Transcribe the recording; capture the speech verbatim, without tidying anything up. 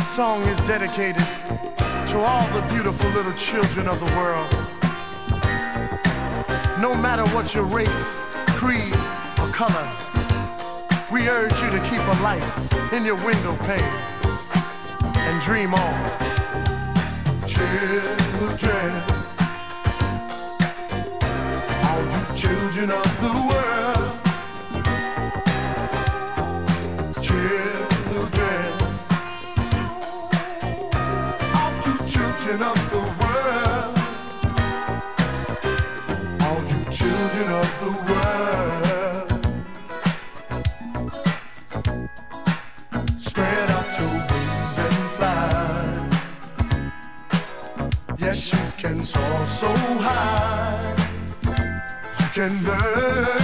This song is dedicated to all the beautiful little children of the world. No matter what your race, creed, or color, we urge you to keep a light in your window pane and dream on. Children, all you children of the world. Children, all you children of the world. All you children of the world. Spread out your wings and fly. Yes, you can soar so high. You can learn.